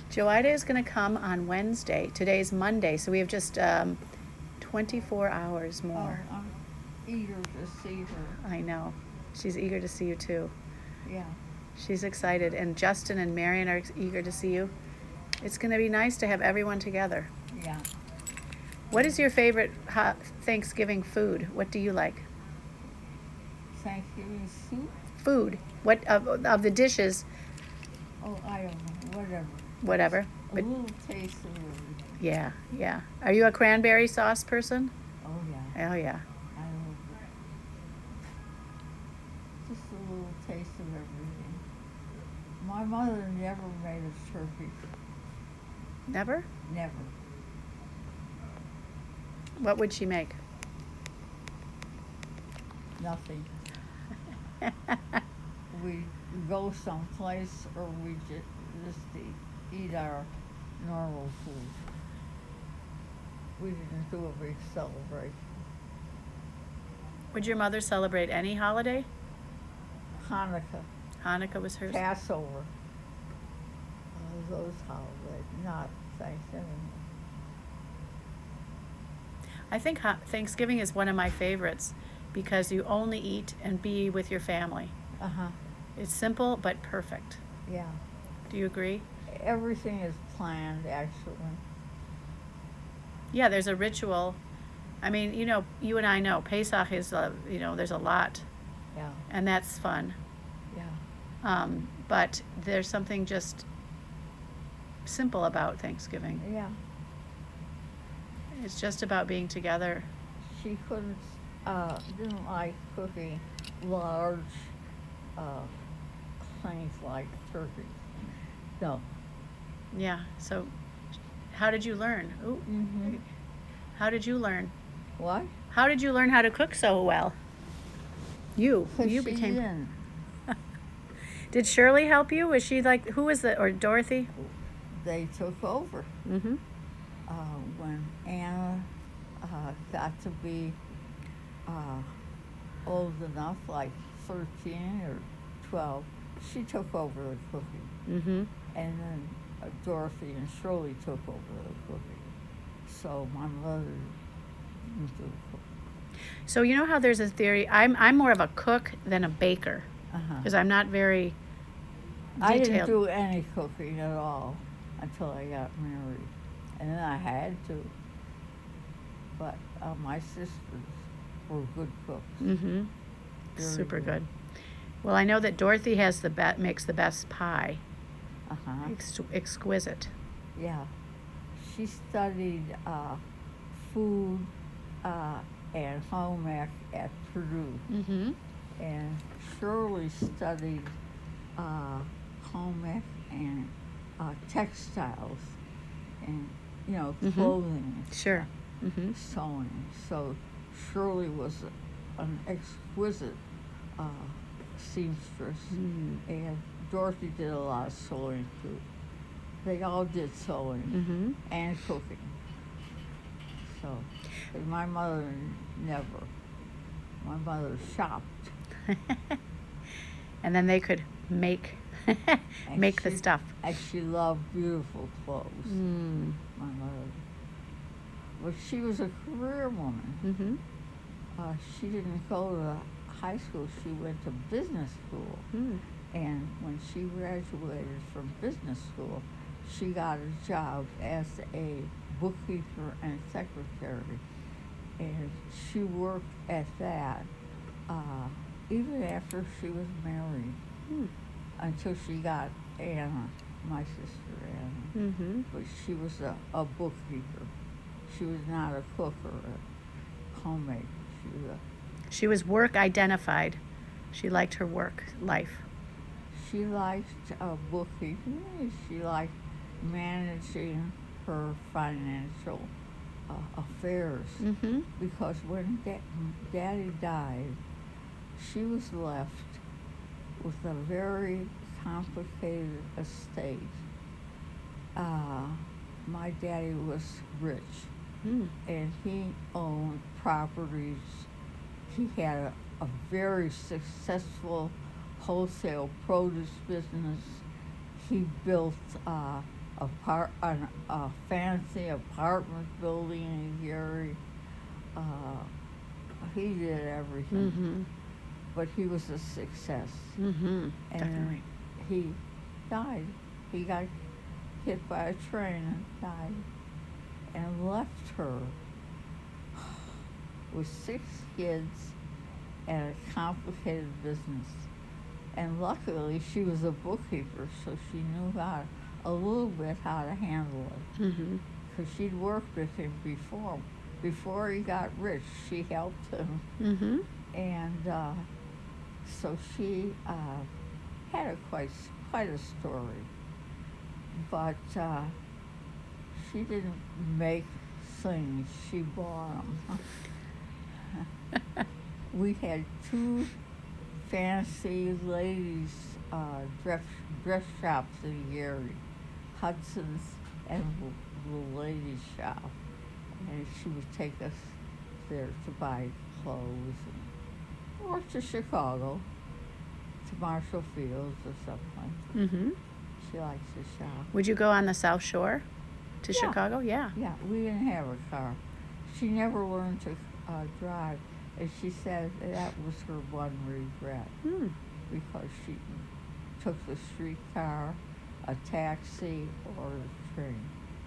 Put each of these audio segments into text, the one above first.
Joida is going to come on Wednesday. Today's Monday, so we have just 24 hours more. Oh, I'm eager to see her. I know. She's eager to see you too. Yeah. She's excited. And Justin and Marion are eager to see you. It's going to be nice to have everyone together. Yeah. What is your favorite Thanksgiving food? What do you like? Thanksgiving soup? Food. What of the dishes? Oh, I don't know. Whatever. Whatever. A But little taste of everything. yeah, yeah. Are you a cranberry sauce person? Oh, yeah. Oh yeah. I love it. Just a little taste of everything. My mother never made us turkey. Never? Never. What would she make? Nothing. We go someplace or we just eat our normal food. We didn't do a big celebration. Would your mother celebrate any holiday? Hanukkah, Hanukkah was hers. Passover, those holidays, not Thanksgiving. I think Thanksgiving is one of my favorites because you only eat and be with your family. Uh-huh. It's simple but perfect. Yeah. Do you agree? Everything is planned, actually. Yeah, there's a ritual. I mean, you and I know Pesach is, there's a lot, Yeah. and that's fun. Yeah. But there's something just simple about Thanksgiving. Yeah. It's just about being together. She didn't like cooking large things like turkey. No. Yeah. So, how did you learn? Ooh. Mm-hmm. How did you learn? What? How did you learn how to cook so well? You She became. didn't. Did Shirley help you? Was she like, who was or Dorothy? They took over. Mm-hmm. When Anna got to be old enough, like 13 or 12, she took over the cooking. Mm-hmm. And then Dorothy and Shirley took over the cooking. So my mother didn't do the cooking. So you know how there's a theory. I'm more of a cook than a baker because I'm not very detailed. I didn't do any cooking at all until I got married. And then I had to. But my sisters were good cooks. Mm-hmm. Very Super good. Well, I know that Dorothy makes the best pie. Uh-huh. Exquisite. Yeah. She studied food and home ec at Purdue. Mm-hmm. And Shirley studied home ec and textiles and, clothing. Sure. Mm-hmm. Sewing. So Shirley was an exquisite seamstress. Mm. And Dorothy did a lot of sewing too. They all did sewing Mm-hmm. and cooking. So, but my mother never. My mother shopped. And then they could make the stuff. And she loved beautiful clothes. Mm. My mother. But she was a career woman. Mm-hmm. She didn't go to high school. She went to business school. Mm. And when she graduated from business school, she got a job as a bookkeeper and secretary. And she worked at that even after she was married until she got Anna, my sister Anna. Mm-hmm. But she was a bookkeeper. She was not a cook or a homemaker. She was work identified. She liked her work life. She liked bookkeeping. She liked managing her financial affairs. Mm-hmm. Because when Daddy died, she was left with a very complicated estate. My daddy was rich, and he owned properties. He had a very successful wholesale produce business. He built a fancy apartment building in Gary. He did everything, Mm-hmm. but he was a success. Mm-hmm. And Definitely. he died. He got hit by a train and died, and left her with 6 kids and a complicated business. And luckily, she was a bookkeeper, so she knew a little bit how to handle it. Mm-hmm. Because she'd worked with him before. Before he got rich, she helped him. Mm-hmm. And so she had quite a story. But she didn't make things, she bought them. We had 2 fancy ladies dress shops in Gary, Hudson's and the ladies' shop. And she would take us there to buy clothes, or to Chicago, to Marshall Fields or something. Mm-hmm. She likes to shop. Would you go on the South Shore to Yeah. Chicago? Yeah. Yeah, we didn't have a car. She never learned to drive, and she said that was her one regret, Mm. because she took the streetcar, a taxi, or a train.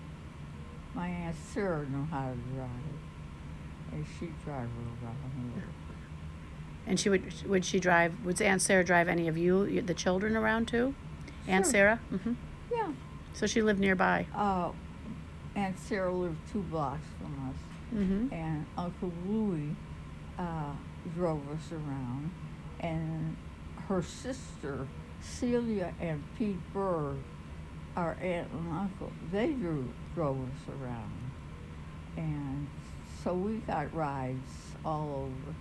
My Aunt Sarah knew how to drive, and she'd drive her around here. And would she drive? Would Aunt Sarah drive any of you, the children, around too? Aunt Sure. Sarah. Mm-hmm. Yeah. So she lived nearby. Aunt Sarah lived 2 blocks from us, Mm-hmm. and Uncle Louis drove us around, and her sister Celia and Pete Berg, our aunt and uncle, they drove us around, and so we got rides all over.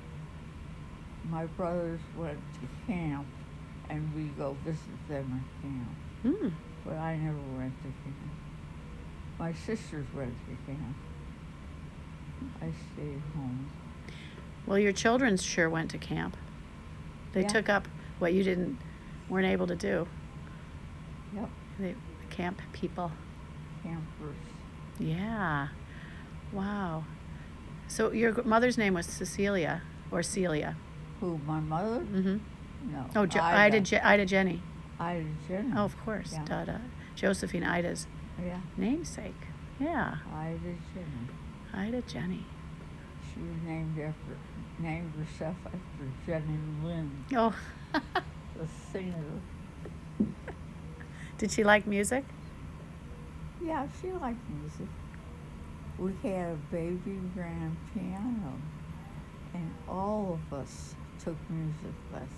My brothers went to camp, and we go visit them at camp, Mm. but I never went to camp. My sisters went to camp. I stayed home. Well, your children sure went to camp. They Yeah. took up what you weren't able to do. Yep, The camp people. campers. Yeah. Wow. So your mother's name was Cecilia or Celia. Who, my mother? Mm-hmm. No. Oh, Ida Jenny. Ida Jenny. Oh, of course. Yeah. Dada. Josephine Ida's Yeah, namesake. Yeah. Ida Jenny. Ida Jenny. She was named herself after Jenny Lind, Oh. the singer. Did she like music? Yeah, she liked music. We had a baby grand piano, and all of us took music lessons.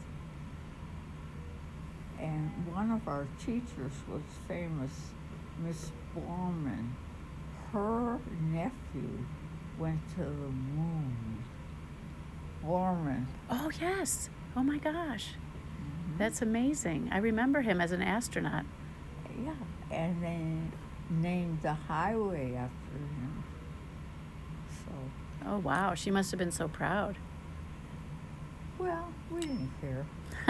And one of our teachers was famous, Miss Borman. Her nephew went to the moon. Borman. Oh, yes. Oh, my gosh. Mhm. That's amazing. I remember him as an astronaut. Yeah, and they named the highway after him. So, Oh, wow. She must have been so proud. well, we didn't care.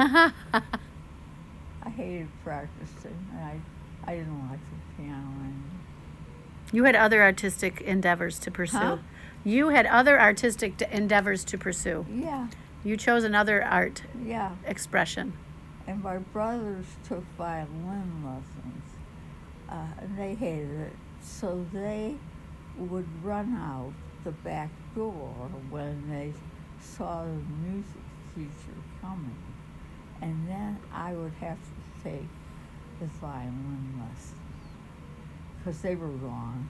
I hated practicing, and I didn't like the piano anymore. You had other artistic endeavors to pursue. Huh? You had other artistic endeavors to pursue. Yeah, You chose another art yeah. expression. And my brothers took violin lessons, and they hated it. So they would run out the back door when they saw the music teacher coming. And then I would have to take the violin lesson, because they were gone.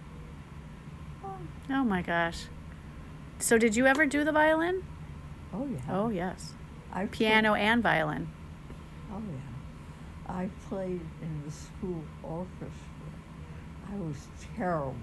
Oh, my gosh. So did you ever do the violin? Oh, yeah. Oh, yes. I Piano and violin. Oh, yeah. I played in the school orchestra. I was terrible.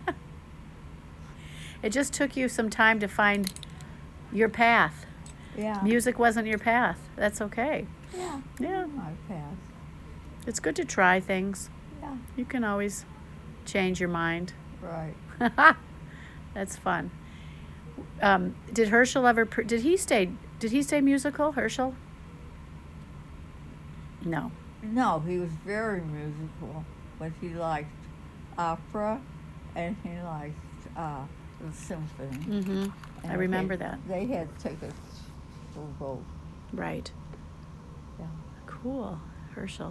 It just took you some time to find your path. Yeah. Music wasn't your path. That's okay. Yeah. Yeah. My path. It's good to try things. Yeah. You can always change your mind. Right. That's fun. Did Herschel ever? Did he stay musical, Herschel? No. No, he was very musical, but he liked opera and he liked the symphony. Mm-hmm. I remember that. They had tickets for both. Right. Yeah. Cool, Herschel.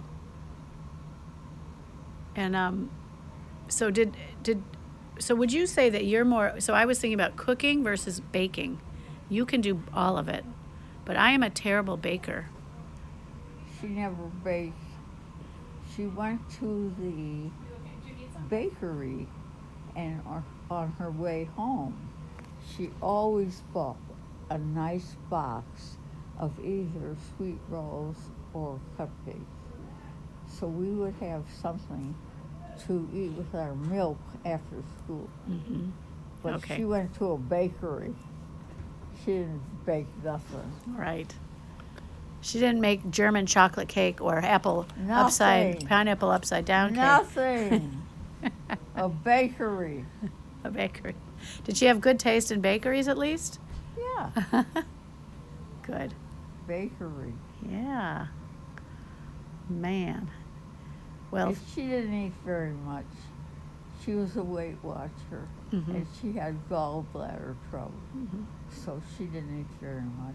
And so so would you say that you're more, so I was thinking about cooking versus baking. You can do all of it, but I am a terrible baker. She never baked. She went to the bakery, and on her way home, she always bought a nice box of either sweet rolls or cupcakes. So we would have something to eat with our milk after school. Mm-hmm. But Okay. she went to a bakery. She didn't bake nothing. Right. She didn't make German chocolate cake or Nothing. pineapple upside down cake. Nothing. A bakery. A bakery. Did she have good taste in bakeries at least? Yeah, Good. bakery. Yeah. Man. Well, If she didn't eat very much, she was a Weight Watcher, Mhm. and she had gallbladder trouble, Mhm. so she didn't eat very much.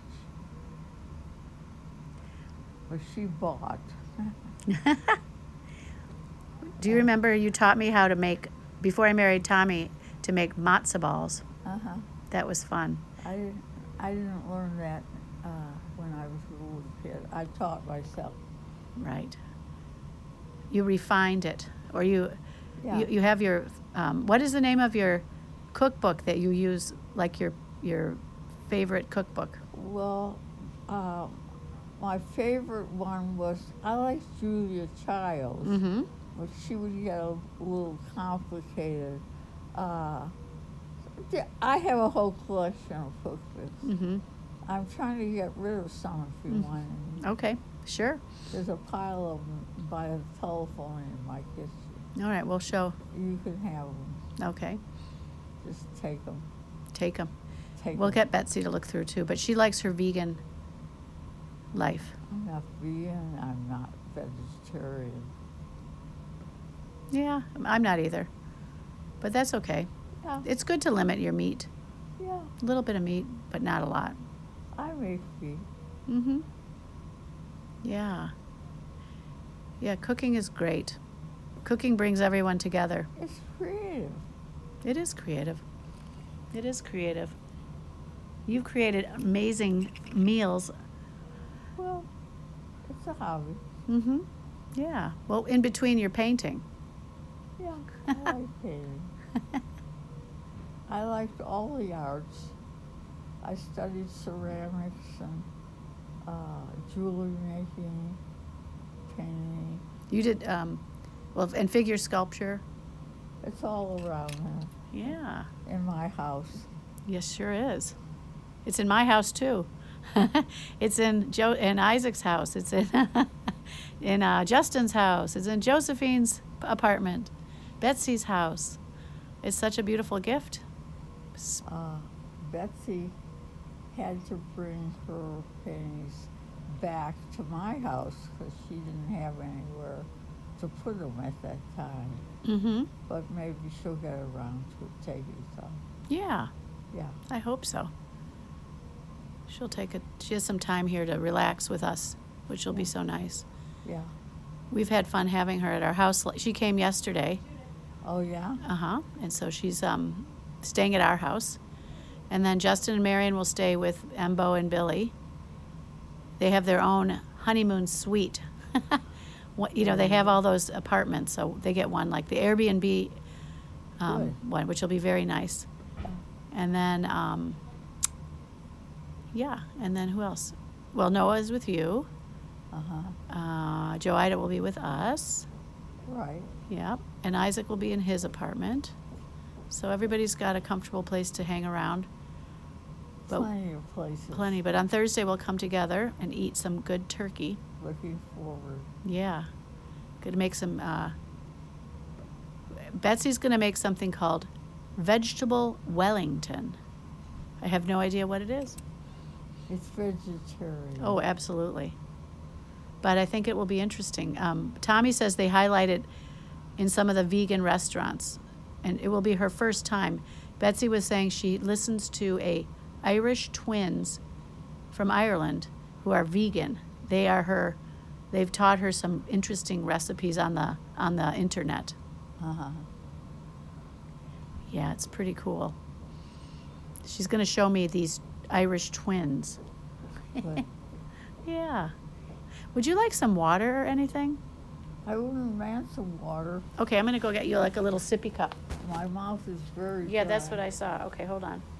But she bought. do you remember you taught me how to make, before I married Tommy, to make matzo balls? Uh-huh. That was fun. I didn't learn that when I was a little kid. I taught myself. Right. You refined it, or you Yeah. you have your what is the name of your cookbook that you use, like your favorite cookbook? Well, my favorite one was, I liked Julia Childs, Mm-hmm. but she would get a little complicated. I have a whole collection of cookbooks. Mm-hmm. I'm trying to get rid of some if you want. Okay, sure. There's a pile of them by the telephone in my kitchen. All right, we'll show. You can have them. Okay, Just take them. take them. Take We'll 'em. get Betsy to look through too, but she likes her vegan life. I'm not vegan. I'm not vegetarian. Yeah, I'm not either, but that's okay. Yeah. It's good to limit your meat. Yeah. A little bit of meat, but not a lot. I make meat. Mm-hmm. Yeah. Yeah, cooking is great. Cooking brings everyone together. It's creative. It is creative. It is creative. You've created amazing meals. Well, it's a hobby. Mm-hmm. Yeah. Well, in between your painting. Yeah, I like painting. I liked all the arts. I studied ceramics and jewelry making, painting. You did, well, and figure sculpture. It's all around there Yeah. in my house. Yes, sure is. It's in my house too. It's in Isaac's house. It's in Justin's house. It's in Josephine's apartment. Betsy's house. It's such a beautiful gift. Betsy had to bring her paintings back to my house because she didn't have anywhere to put them at that time. Mm-hmm. But maybe she'll get around to taking some. Yeah, Yeah. I hope so. She has some time here to relax with us, which will be so nice. Yeah. We've had fun having her at our house. She came yesterday. Oh, yeah? Uh-huh. And so she's staying at our house. And then Justin and Marion will stay with Embo and Billy. They have their own honeymoon suite. They have all those apartments, so they get one, like the Airbnb Good. one, which will be very nice. And then, and then who else? Well, Noah's with you. Uh-huh. Joe Ida will be with us. Right. Yep. And Isaac will be in his apartment. So everybody's got a comfortable place to hang around. But Plenty of places. plenty. But on Thursday we'll come together and eat some good turkey. Looking forward. Yeah. Gonna make some Betsy's gonna make something called vegetable Wellington. I have no idea what it is. It's vegetarian. Oh, absolutely. but I think it will be interesting. Tommy says they highlight it in some of the vegan restaurants, and it will be her first time. Betsy was saying she listens to a Irish twins from Ireland who are vegan. They've taught her some interesting recipes on the internet. Uh-huh. Yeah, it's pretty cool. She's going to show me these Irish twins. But Yeah. Would you like some water or anything? I wouldn't ran some water. Okay, I'm going to go get you like a little sippy cup. My mouth is very Yeah, that's dry. what I saw. Okay, hold on.